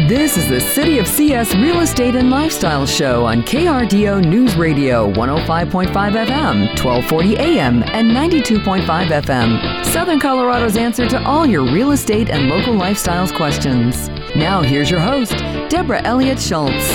This is the City of CS Real Estate and Lifestyle Show on KRDO News Radio 105.5 FM, 1240 AM, and 92.5 FM. Southern Colorado's answer to all your real estate and local lifestyles questions. Now here's your host, Deborah Elliott Schultz.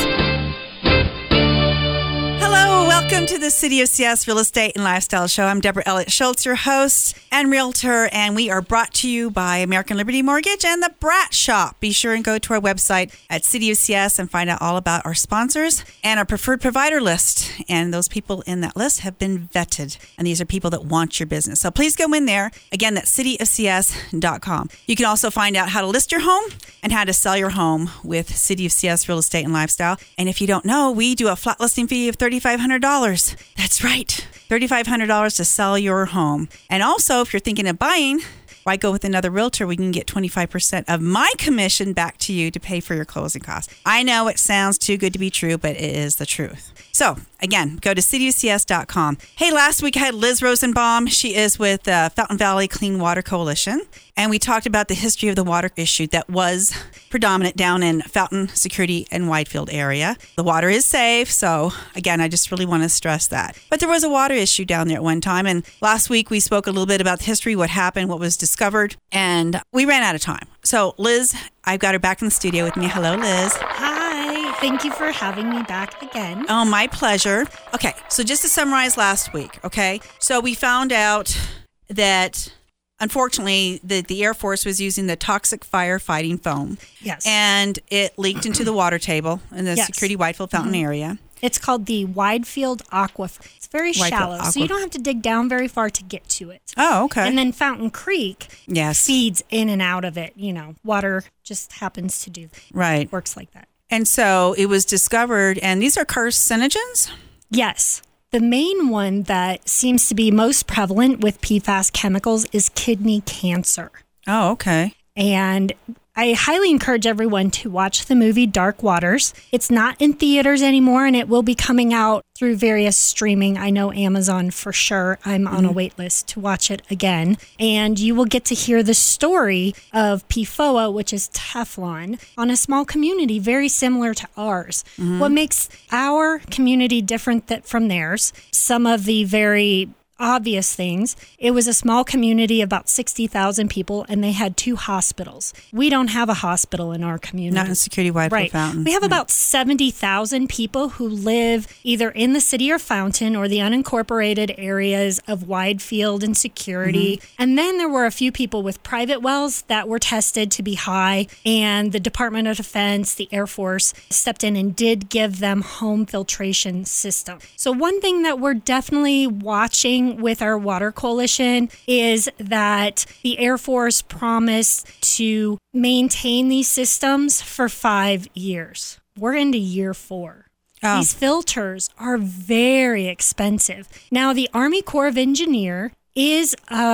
Welcome to the City of CS Real Estate and Lifestyle Show. I'm Deborah Elliott Schultz, your host and realtor, and we are brought to you by American Liberty Mortgage and the Brat Shop. Be sure and go to our website at City of CS and find out all about our sponsors and our preferred provider list. And those people in that list have been vetted, and these are people that want your business. So please go in there. Again, that's cityofcs.com. You can also find out how to list your home and how to sell your home with City of CS Real Estate and Lifestyle. And if you don't know, we do a flat listing fee of $3,500. That's right, $3,500 to sell your home. And also, if you're thinking of buying, why go with another realtor? We can get 25% of my commission back to you to pay for your closing costs. I know it sounds too good to be true, but it is the truth. So, again, go to cityofcs.com. Hey, last week I had Liz Rosenbaum. She is with Fountain Valley Clean Water Coalition. And we talked about the history of the water issue that was predominant down in Fountain, Security, and Whitefield area. The water is safe. So, again, I just really want to stress that. But there was a water issue down there at one time. And last week we spoke a little bit about the history, what happened, what was discovered. And we ran out of time. So, Liz, I've got her back in the studio with me. Hello, Liz. Hi. Thank you for having me back again. Oh, my pleasure. Okay. So just to summarize last week, okay? So we found out that, unfortunately, the Air Force was using the toxic firefighting foam. Yes. And it leaked into the water table in the Security Whitefield Fountain area. It's called the Whitefield Aquifer. It's very shallow, so you don't have to dig down very far to get to it. Oh, okay. And then Fountain Creek feeds in and out of it. You know, water just happens to do that. Right. Works like that. And so it was discovered, and these are carcinogens? Yes. The main one that seems to be most prevalent with PFAS chemicals is kidney cancer. Oh, okay. And I highly encourage everyone to watch the movie Dark Waters. It's not in theaters anymore, and it will be coming out through various streaming. I know Amazon for sure. I'm on a wait list to watch it again. And you will get to hear the story of PFOA, which is Teflon, on a small community very similar to ours. What makes our community different from theirs, some of the very obvious things, it was a small community, about 60,000 people, and they had 2 hospitals. We don't have a hospital in our community. Not in Security Whitefield Fountain. We have about 70,000 people who live either in the city or Fountain or the unincorporated areas of Whitefield and Security. And then there were a few people with private wells that were tested to be high, and the Department of Defense, the Air Force, stepped in and did give them home filtration system. So one thing that we're definitely watching with our water coalition is that the Air Force promised to maintain these systems for 5 years. We're into year 4. Oh. These filters are very expensive. Now, the Army Corps of Engineers is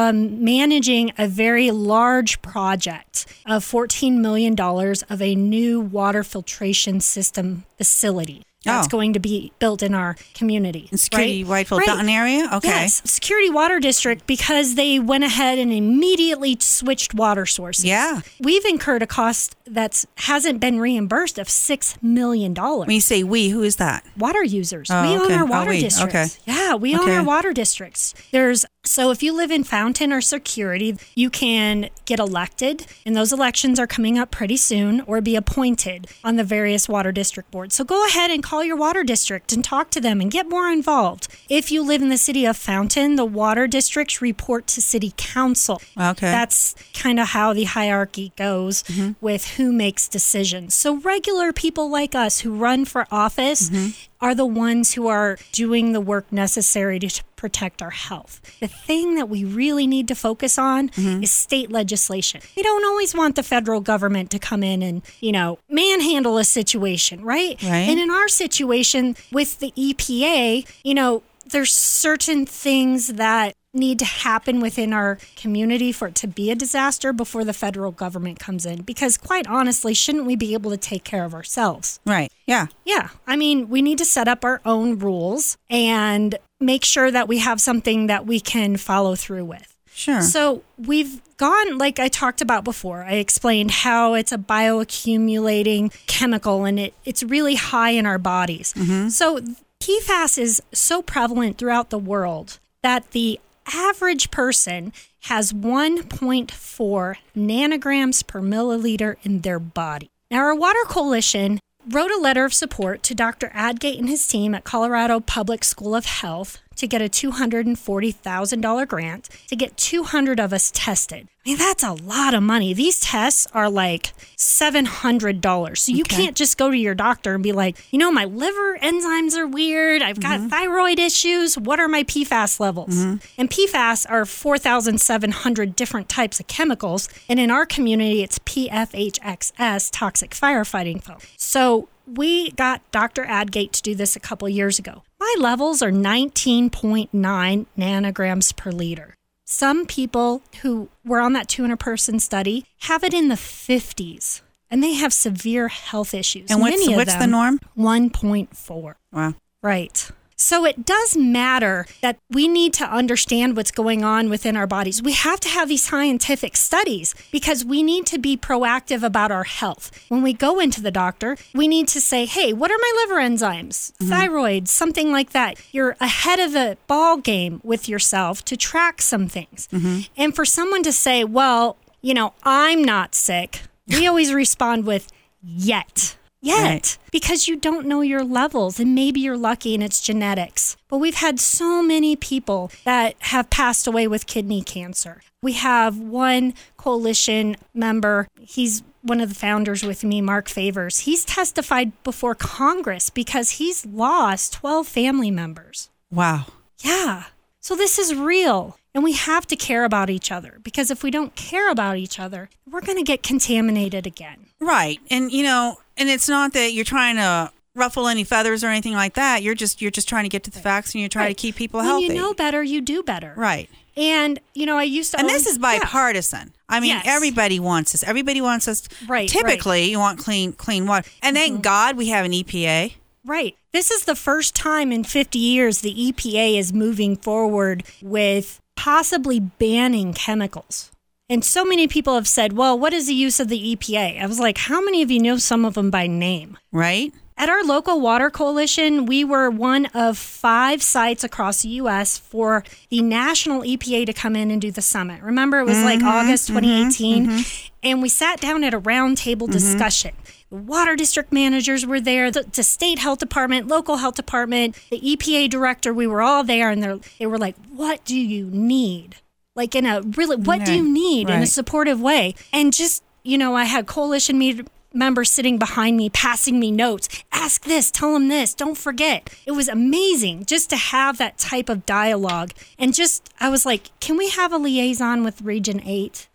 managing a very large project of $14 million of a new water filtration system facility. That's going to be built in our community. In Security Whitefield Fountain area? Okay. Yes, Security Water District, because they went ahead and immediately switched water sources. Yeah. We've incurred a cost that hasn't been reimbursed of $6 million. When you say we, who is that? Water users. We own our water districts. Okay. Yeah, we own our water districts. So if you live in Fountain or Security, you can get elected, and those elections are coming up pretty soon, or be appointed on the various water district boards. So go ahead and call your water district and talk to them and get more involved. If you live in the city of Fountain, the water districts report to city council. Okay. That's kind of how the hierarchy goes with who makes decisions. So regular people like us who run for office are the ones who are doing the work necessary to protect our health. The thing that we really need to focus on is state legislation. We don't always want the federal government to come in and, manhandle a situation, right? And in our situation with the EPA, there's certain things that need to happen within our community for it to be a disaster before the federal government comes in. Because quite honestly, shouldn't we be able to take care of ourselves? Right. Yeah. Yeah. I mean, we need to set up our own rules and make sure that we have something that we can follow through with. Sure. So we've gone, like I talked about before, I explained how it's a bioaccumulating chemical and it's really high in our bodies. So PFAS is so prevalent throughout the world that the average person has 1.4 nanograms per milliliter in their body. Now, our Water Coalition wrote a letter of support to Dr. Adgate and his team at Colorado Public School of Health to get a $240,000 grant to get 200 of us tested. I mean, that's a lot of money. These tests are like $700. So you can't just go to your doctor and be like, my liver enzymes are weird. I've got thyroid issues. What are my PFAS levels? And PFAS are 4,700 different types of chemicals. And in our community, it's PFHXS, toxic firefighting foam. So we got Dr. Adgate to do this a couple years ago. My levels are 19.9 nanograms per liter. Some people who were on that 200-person study have it in the 50s, and they have severe health issues. And what's the norm? 1.4. Wow. Right. So it does matter that we need to understand what's going on within our bodies. We have to have these scientific studies because we need to be proactive about our health. When we go into the doctor, we need to say, hey, what are my liver enzymes, thyroid, something like that. You're ahead of the ball game with yourself to track some things. And for someone to say, well, I'm not sick, we always respond with yet. Right. Because you don't know your levels and maybe you're lucky and it's genetics. But we've had so many people that have passed away with kidney cancer. We have one coalition member, he's one of the founders with me, Mark Favors. He's testified before Congress because he's lost 12 family members. Wow. Yeah. So this is real. And we have to care about each other because if we don't care about each other, we're going to get contaminated again. Right. And, and it's not that you're trying to ruffle any feathers or anything like that. You're just trying to get to the facts and you're trying to keep people healthy. When you know better, you do better. Right. And, I used to... And this is bipartisan. I mean, everybody wants this. Everybody wants us. Right. Typically, you want clean water. And thank God we have an EPA. Right. This is the first time in 50 years the EPA is moving forward with possibly banning chemicals. And so many people have said, well, what is the use of the EPA? I was like, how many of you know some of them by name? Right. At our local water coalition, we were one of 5 sites across the U.S. for the national EPA to come in and do the summit. Remember, it was like August 2018. And we sat down at a roundtable discussion. The water district managers were there, the state health department, local health department, the EPA director. We were all there, and they were like, what do you need? Like in a really, what do you need in a supportive way? And just, I had coalition members sitting behind me, passing me notes. Ask this, tell them this, don't forget. It was amazing just to have that type of dialogue. And I was like, can we have a liaison with Region 8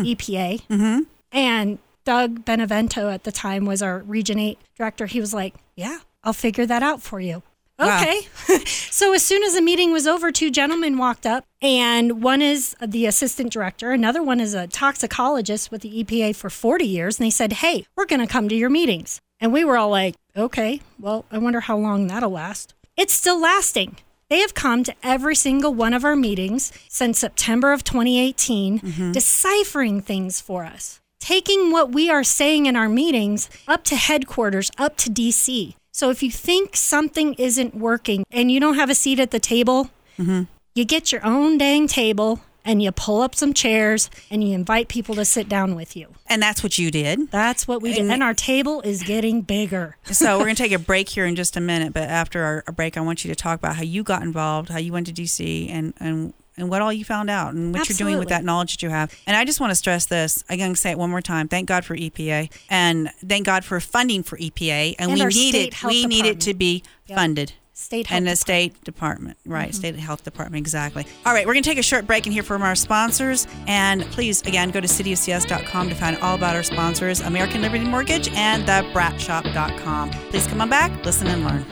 EPA? And Doug Benevento at the time was our Region 8 director. He was like, yeah, I'll figure that out for you. Okay. Wow. So as soon as the meeting was over, 2 gentlemen walked up, and one is the assistant director. Another one is a toxicologist with the EPA for 40 years. And they said, hey, we're going to come to your meetings. And we were all like, okay, well, I wonder how long that'll last. It's still lasting. They have come to every single one of our meetings since September of 2018, deciphering things for us, taking what we are saying in our meetings up to headquarters, up to DC. So if you think something isn't working and you don't have a seat at the table, you get your own dang table and you pull up some chairs and you invite people to sit down with you. And that's what you did. That's what we did. And our table is getting bigger. So we're going to take a break here in just a minute. But after our break, I want you to talk about how you got involved, how you went to DC, and what all you found out and what you're doing with that knowledge that you have. And I just want to stress this. I'm going to say it one more time. Thank God for EPA, and thank God for funding for EPA. And we need it. We need it to be funded. State Health and the State Department. Right, State Health Department, exactly. All right, we're going to take a short break and hear from our sponsors. And please, again, go to cityofcs.com to find all about our sponsors, American Liberty Mortgage and thebratshop.com. Please come on back, listen and learn.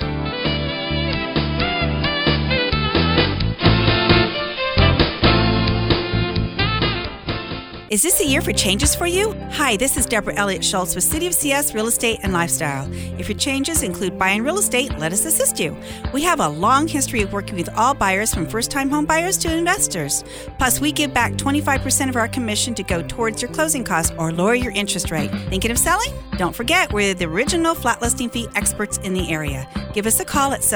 Is this a year for changes for you? Hi, this is Deborah Elliott Schultz with City of CS Real Estate and Lifestyle. If your changes include buying real estate, let us assist you. We have a long history of working with all buyers, from first-time home buyers to investors. Plus, we give back 25% of our commission to go towards your closing costs or lower your interest rate. Thinking of selling? Don't forget, we're the original flat listing fee experts in the area. Give us a call at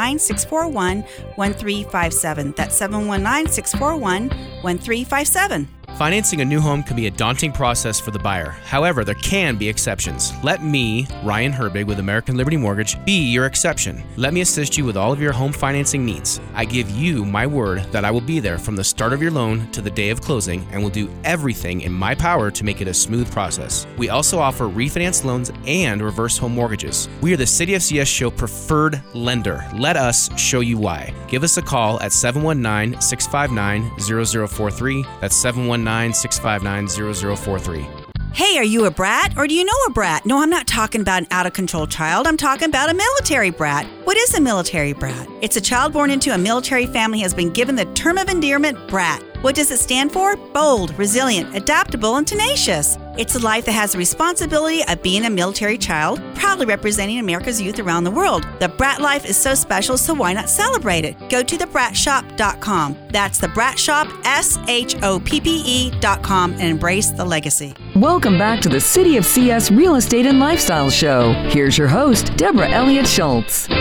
719-641-1357. That's 719-641-1357. Financing a new home can be a daunting process for the buyer. However, there can be exceptions. Let me, Ryan Herbig with American Liberty Mortgage, be your exception. Let me assist you with all of your home financing needs. I give you my word that I will be there from the start of your loan to the day of closing and will do everything in my power to make it a smooth process. We also offer refinance loans and reverse home mortgages. We are the City of CS Show preferred lender. Let us show you why. Give us a call at 719-659-0043. That's 719-659-0043. Hey, are you a brat or do you know a brat? No, I'm not talking about an out-of-control child. I'm talking about a military brat. What is a military brat? It's a child born into a military family has been given the term of endearment brat. What does it stand for? Bold, resilient, adaptable, and tenacious. It's a life that has the responsibility of being a military child, proudly representing America's youth around the world. The brat life is so special, so why not celebrate it? Go to thebratshop.com. That's thebratshop, SHOPPE.com, and embrace the legacy. Welcome back to the City of CS Real Estate and Lifestyle Show. Here's your host, Deborah Elliott Schultz.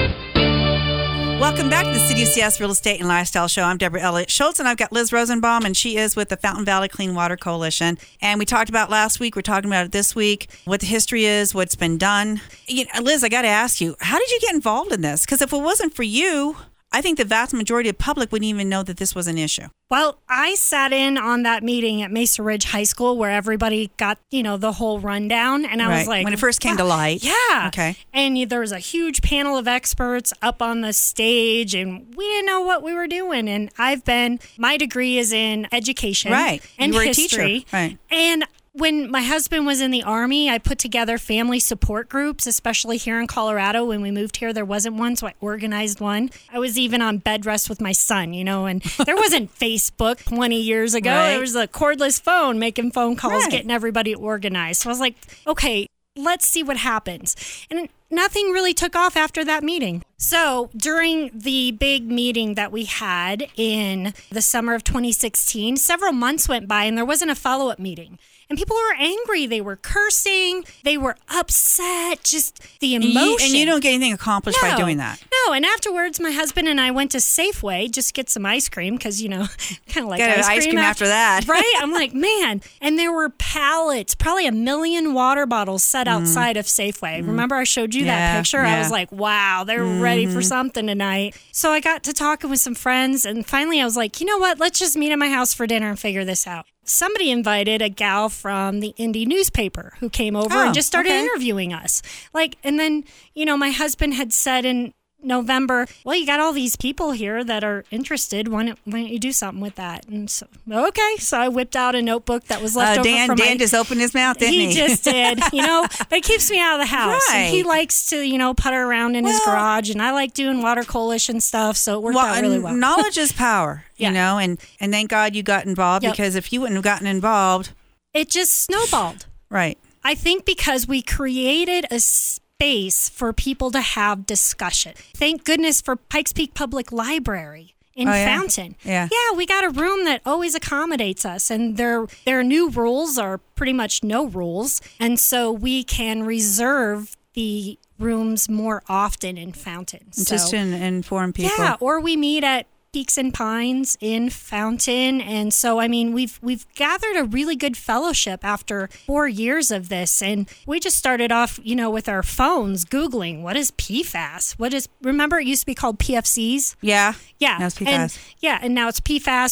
Welcome back to the City of CS Real Estate and Lifestyle Show. I'm Deborah Elliott Schultz, and I've got Liz Rosenbaum, and she is with the Fountain Valley Clean Water Coalition. And we talked about last week. We're talking about it this week, what the history is, what's been done. Liz, I got to ask you, how did you get involved in this? Because if it wasn't for you, I think the vast majority of the public wouldn't even know that this was an issue. Well, I sat in on that meeting at Mesa Ridge High School where everybody got, the whole rundown. And I was like, when it first came to light. Yeah. Okay. And there was a huge panel of experts up on the stage, and we didn't know what we were doing. And my degree is in education. Right. And you were history. A teacher. Right. And when my husband was in the Army, I put together family support groups, especially here in Colorado. When we moved here, there wasn't one, so I organized one. I was even on bed rest with my son, and there wasn't Facebook 20 years ago. Right. There was a cordless phone, making phone calls, Right. getting everybody organized. So I was like, okay, let's see what happens. And nothing really took off after that meeting. So during the big meeting that we had in the summer of 2016, several months went by and there wasn't a follow-up meeting. And people were angry. They were cursing. They were upset. Just the emotion. And you don't get anything accomplished by doing that. No. And afterwards, my husband and I went to Safeway just to get some ice cream because, kind of like Get ice cream after that. Right? I'm like, man. And there were pallets, probably 1 million water bottles set outside of Safeway. Remember I showed you that picture? Yeah. I was like, wow, they're ready for something tonight. So I got to talking with some friends. And finally, I was like, you know what? Let's just meet at my house for dinner and figure this out. Somebody invited a gal from the Indy newspaper who came over and just started interviewing us. And then, my husband had said in November, well, you got all these people here that are interested. Why don't you do something with that? And so, okay. So I whipped out a notebook that was left over from Dan just opened his mouth, didn't he? He just did, but it keeps me out of the house. Right. And he likes to, putter around in his garage, and I like doing water coalition stuff, so it worked out really well. Knowledge is power, and thank God you got involved, because if you wouldn't have gotten involved, it just snowballed. Right. I think because we created a space for people to have discussion. Thank goodness for Pikes Peak Public Library in Fountain. Yeah, we got a room that always accommodates us, and their new rules are pretty much no rules, and so we can reserve the rooms more often in Fountain. Just to inform people. Yeah, or we meet at Peaks and Pines in Fountain. And so, we've gathered a really good fellowship after 4 years of this. And we just started off, with our phones, Googling, what is PFAS? Remember it used to be called PFCs? Yeah. Yeah. Now it's PFAS. And now it's PFAS,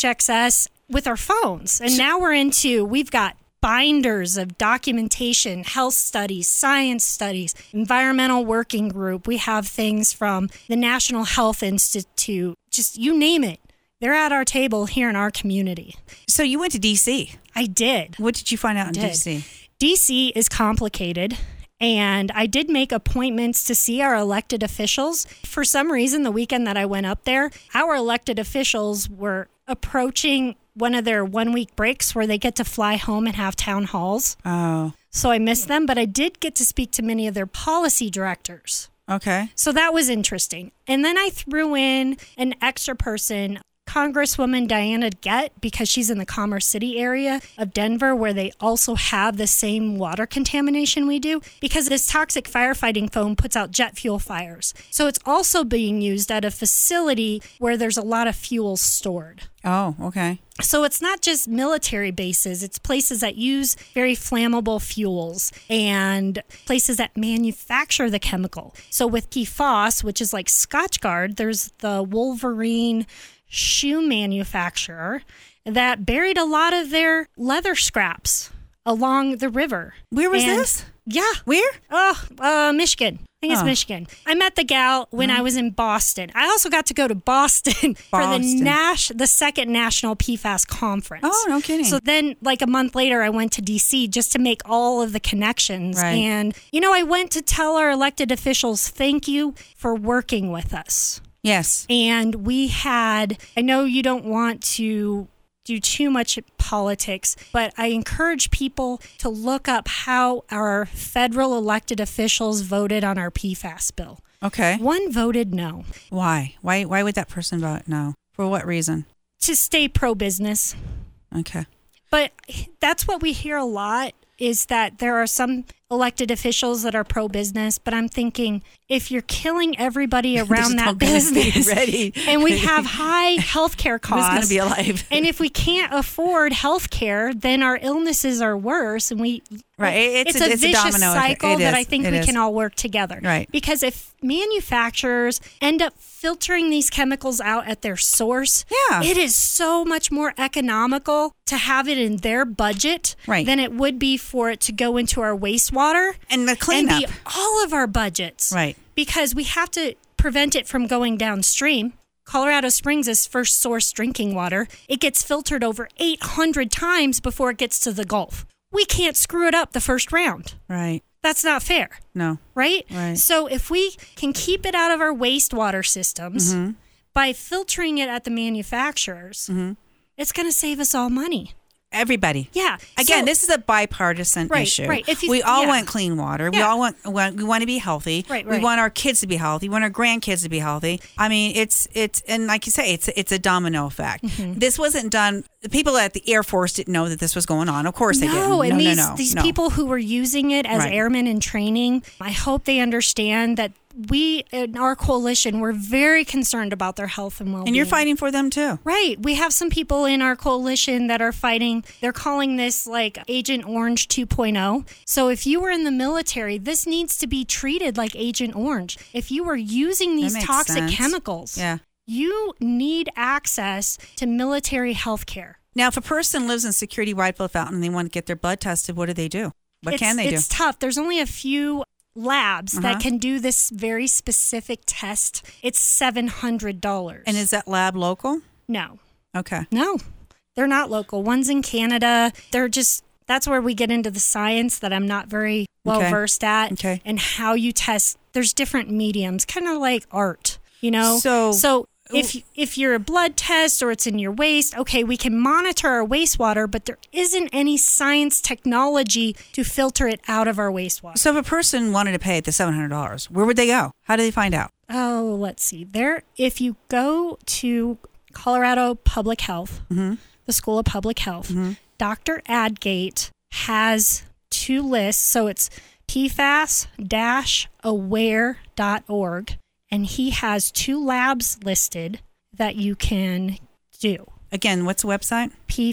PFHXS with our phones. And now we've got binders of documentation, health studies, science studies, environmental working group. We have things from the National Health Institute, just you name it. They're at our table here in our community. So you went to D.C. I did. What did you find out in D.C.? D.C. is complicated. And I did make appointments to see our elected officials. For some reason, the weekend that I went up there, our elected officials were approaching one of their 1 week breaks where they get to fly home and have town halls. Oh, So I missed them, but I did get to speak to many of their policy directors. okay. So that was interesting. And then I threw in an extra person, Congresswoman Diana Gett, because she's in the Commerce City area of Denver, where they also have the same water contamination we do, because this toxic firefighting foam puts out jet fuel fires. So it's also being used at a facility where there's a lot of fuel stored. Oh, okay. So it's not just military bases, it's places that use very flammable fuels and places that manufacture the chemical. So with PFAS, which is like Scotchgard, there's the Wolverine shoe manufacturer that buried a lot of their leather scraps along the river. Where was And- this? Yeah. Where? Michigan. I think it's Oh. Michigan. I met the gal when I was in Boston. I also got to go to Boston for the second National PFAS conference. Oh, no kidding. So then, like a month later, I went to DC just to make all of the connections. Right. And, I went to tell our elected officials, thank you for working with us. Yes. And I know you don't want to do too much politics, but I encourage people to look up how our federal elected officials voted on our PFAS bill. Okay. One voted no, Why? Why would that person vote no? For what reason? to stay pro-business. Okay. But that's what we hear a lot, is that there are some elected officials that are pro-business, but I'm thinking, if you're killing everybody around Just that not gonna be business, ready. and we have high healthcare Who's costs, going to be alive? and if we can't afford healthcare, then our illnesses are worse, and Right. It's a vicious domino effect. cycle It that is. I think It we is. can all work together. Right. Because if manufacturers end up filtering these chemicals out at their source, Yeah. it is so much more economical to have it in their budget Right. than it would be for it to go into our wastewater And the cleanup. and be all of our budgets. Right. Because we have to prevent it from going downstream. Colorado Springs is first source drinking water. It gets filtered over 800 times before it gets to the Gulf. We can't screw it up the first round. Right. That's not fair, No. right? Right. So if we can keep it out of our wastewater systems by filtering it at the manufacturers, it's going to save us all money. Everybody. Yeah. Again, So- this is a bipartisan Right, issue. right. If you- We all yeah. want clean water. We Yeah. all we want to be healthy. Right, We right. want our kids to be healthy. We want our grandkids to be healthy. I mean, it's and like you say, it's a domino effect. Mm-hmm. This wasn't done. The people at the Air Force didn't know that this was going on. Of course they didn't. No, and No. these people who were using it as Right. airmen in training, I hope they understand that we in our coalition, we're very concerned about their health and well-being. And you're fighting for them too. Right. We have some people in our coalition that are fighting. They're calling this like Agent Orange 2.0. So if you were in the military, this needs to be treated like Agent Orange. If you were using these makes toxic sense. chemicals, Yeah. you need access to military health care. Now, if a person lives in Security Whitefield Fountain and they want to get their blood tested, what do? What can they do? It's tough. There's only a few labs that can do this very specific test. It's $700. And is that lab local? No. Okay. No, they're not local. One's in Canada. That's where we get into the science that I'm not very well Okay. versed at. Okay. And how you test. There's different mediums, kind of like art, So- So if you're a blood test or it's in your waste, okay, we can monitor our wastewater, but there isn't any science technology to filter it out of our wastewater. So if a person wanted to pay the $700, where would they go? How do they find out? Oh, let's see. If you go to Colorado Public Health, the School of Public Health, Dr. Adgate has two lists. So it's PFAS-aware.org, and he has two labs listed that you can do. Again, what's the website?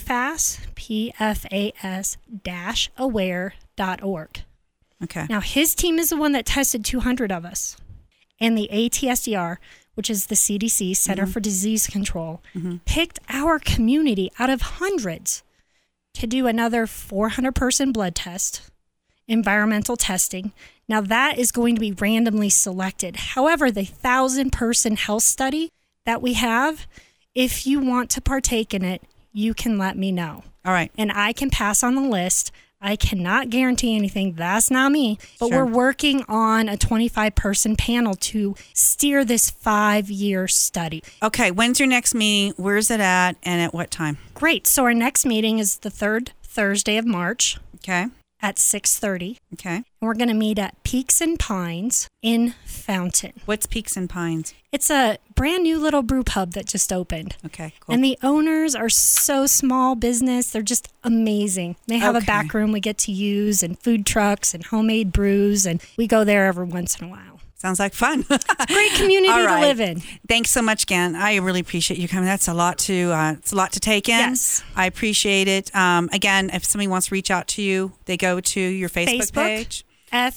PFAS-aware.org. Okay. Now, his team is the one that tested 200 of us. And the ATSDR, which is the CDC, Center for Disease Control, picked our community out of hundreds to do another 400-person blood test, environmental testing. Now, that is going to be randomly selected. However, the 1,000-person health study that we have, if you want to partake in it, you can let me know. All right. And I can pass on the list. I cannot guarantee anything. That's not me. But Sure. we're working on a 25-person panel to steer this 5-year study. Okay, when's your next meeting? Where's it at and at what time? Great. So our next meeting is the third Thursday of March Okay, at 6:30. okay. And we're going to meet at Peaks and Pines in Fountain. What's Peaks and Pines? It's a brand new little brew pub that just opened. Okay, cool. And the owners are so small business. They're just amazing. They have a Okay. back room we get to use and food trucks and homemade brews. And we go there every once in a while. Sounds like fun. Great community All to right. live in. Thanks so much, Gan. I really appreciate you coming. That's a lot to take in. Yes. I appreciate it. Again, if somebody wants to reach out to you, they go to your Facebook page.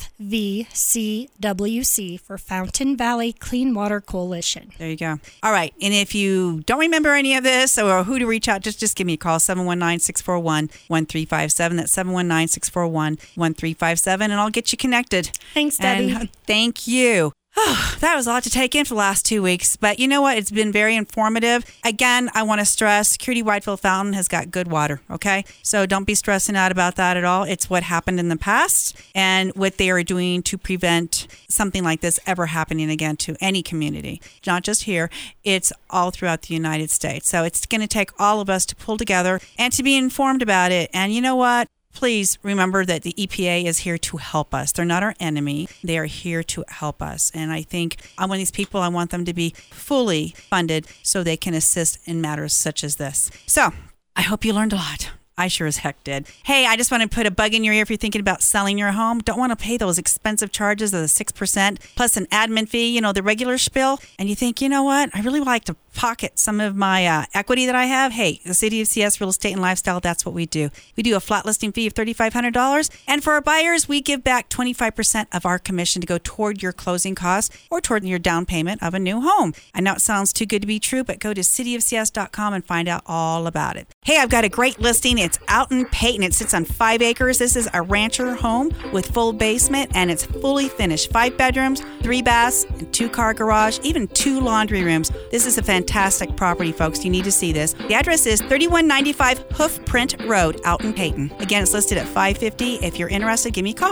FVCWC for Fountain Valley Clean Water Coalition. There you go. All right. And if you don't remember any of this or who to reach out, just give me a call, 719-641-1357. That's 719-641-1357, and I'll get you connected. Thanks, Debbie. And thank you. That was a lot to take in for the last 2 weeks, but you know what? It's been very informative. Again, I want to stress Security Whitefield Fountain has got good water, okay? So don't be stressing out about that at all. It's what happened in the past and what they are doing to prevent something like this ever happening again to any community. Not just here, it's all throughout the United States. So it's going to take all of us to pull together and to be informed about it. And you know what? Please remember that the EPA is here to help us. They're not our enemy. They are here to help us. And I think I'm one of these people, I want them to be fully funded so they can assist in matters such as this. So I hope you learned a lot. I sure as heck did. Hey, I just want to put a bug in your ear if you're thinking about selling your home. Don't want to pay those expensive charges of the 6% plus an admin fee, the regular spiel. And you think, you know what? I really would like to pocket some of my equity that I have. Hey, the City of CS Real Estate and Lifestyle, that's what we do. We do a flat listing fee of $3,500. And for our buyers, we give back 25% of our commission to go toward your closing costs or toward your down payment of a new home. I know it sounds too good to be true, but go to cityofcs.com and find out all about it. Hey, I've got a great listing. It's out in Peyton. It sits on 5 acres. This is a rancher home with full basement, and it's fully finished. 5 bedrooms, 3 baths, and 2-car garage, even 2 laundry rooms. This is a fantastic property, folks. You need to see this. The address is 3195 Hoofprint Road out in Peyton. Again, it's listed at $550. If you're interested, give me a call,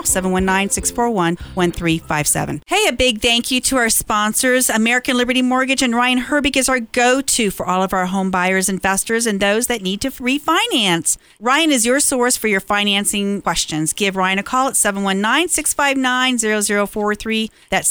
719-641-1357. Hey, a big thank you to our sponsors. American Liberty Mortgage and Ryan Herbig is our go-to for all of our home buyers, investors, and those that need to refinance. Ryan is your source for your financing questions. Give Ryan a call at 719-659-0043. That's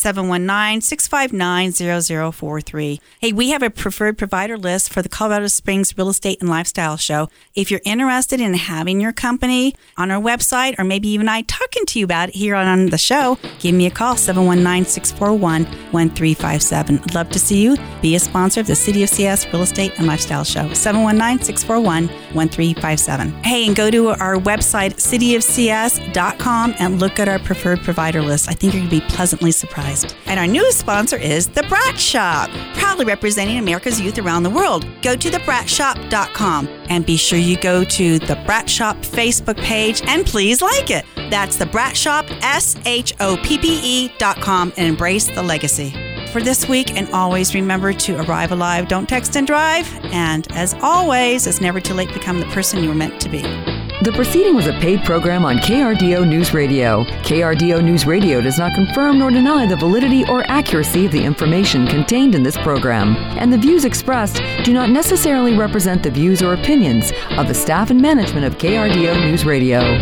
719-659-0043. Hey, we have a preferred provider list for the Colorado Springs Real Estate and Lifestyle Show. If you're interested in having your company on our website, or maybe even I talking to you about it here on the show, give me a call, 719-641-1357. I'd love to see you. Be a sponsor of the City of CS Real Estate and Lifestyle Show, 719-641-1357. Hey, and go to our website, cityofcs.com, and look at our preferred provider list. I think you're going to be pleasantly surprised. And our newest sponsor is The Brat Shop, proudly representing America's youth around the world. Go to thebratshop.com and be sure you go to the Brat Shop Facebook page and please like it. That's the Brat Shop, SHOPPE.com, and embrace the legacy. For this week, and always remember to arrive alive, don't text and drive. And as always, it's never too late to become the person you were meant to be. The proceeding was a paid program on KRDO News Radio. KRDO News Radio does not confirm nor deny the validity or accuracy of the information contained in this program, and the views expressed do not necessarily represent the views or opinions of the staff and management of KRDO News Radio.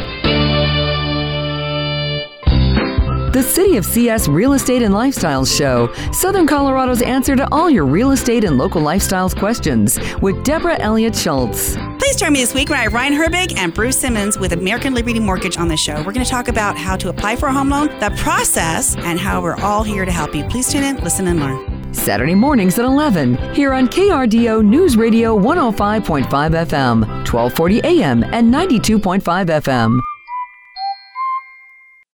The City of CS Real Estate and Lifestyles Show, Southern Colorado's answer to all your real estate and local lifestyles questions, with Deborah Elliott Schultz. Please join me this week when I have Ryan Herbig and Bruce Simmons with American Liberty Mortgage on the show. We're going to talk about how to apply for a home loan, the process, and how we're all here to help you. Please tune in, listen, and learn. Saturday mornings at 11, here on KRDO News Radio 105.5 FM, 1240 AM, and 92.5 FM.